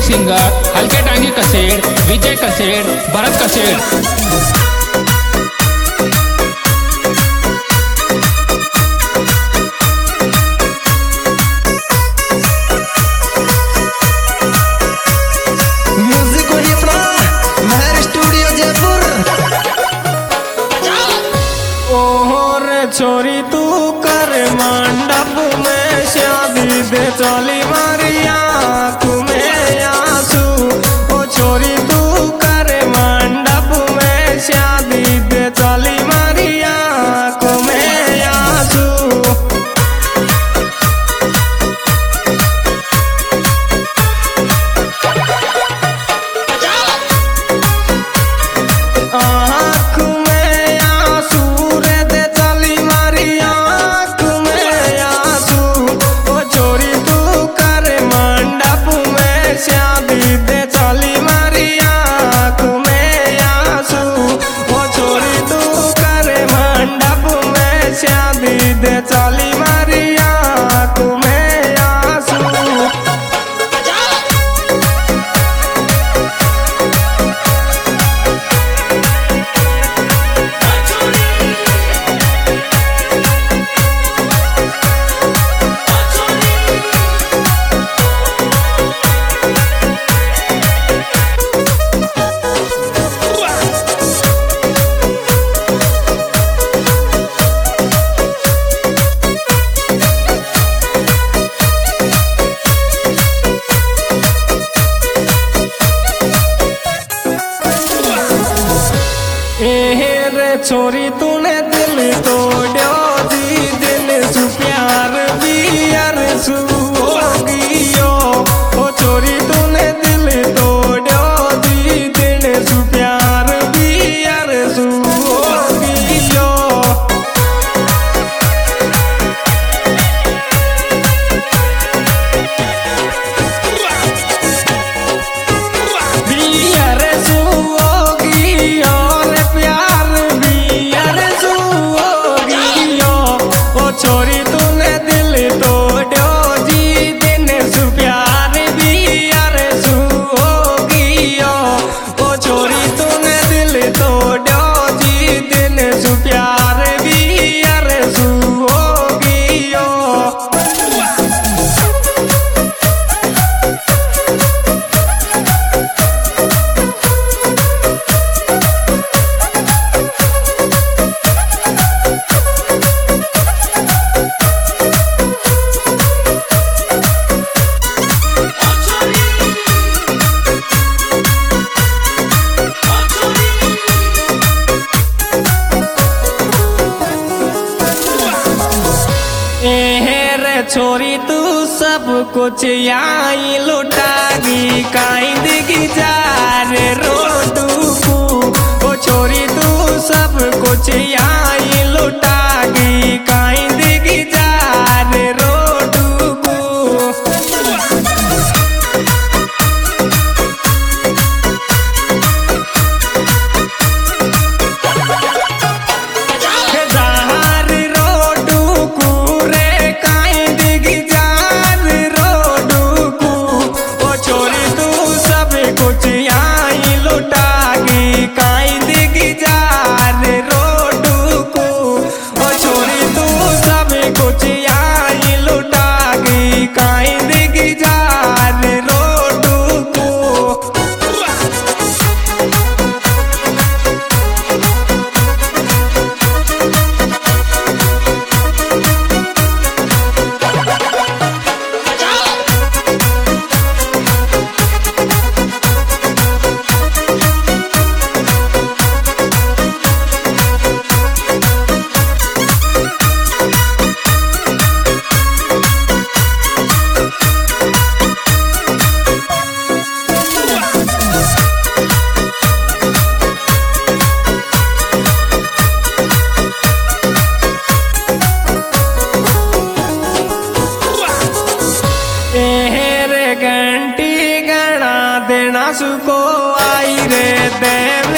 Singer हलके टांगी कसेड़, विजय कसेड़, भरत कसेड़। छोरी तू कर मंडप में शादी दे चली मारिया तुम्हें आंसू। ओ छोरी तू कर मंडप में शादी दे चली मारिया तुम्हें आंसू। दे चली मारिया तुम्हें आंसू। छोरी तूने दिल तोड़ो दी दिल सु प्यार भी यार सु होगियो। ओ छोरी तूने दिल तोड़ो दी दिल सु प्यार भी यार सु होगियो। छोरी तूने दिल तोड़ो जी दिन सु प्यार भी यार सु होगियो। ओ छोरी तूने दिल तोड़ो जी दिन सु प्यार भी यार सु होगियो। छोरी तू सब कुछ आई लुटागी काइंदगी जार रोडू को। ओ छोरी तू सब कुछ आई लुटागी काइंदगी जार रोडू को। घंटी गणा देना सुको आई रे दे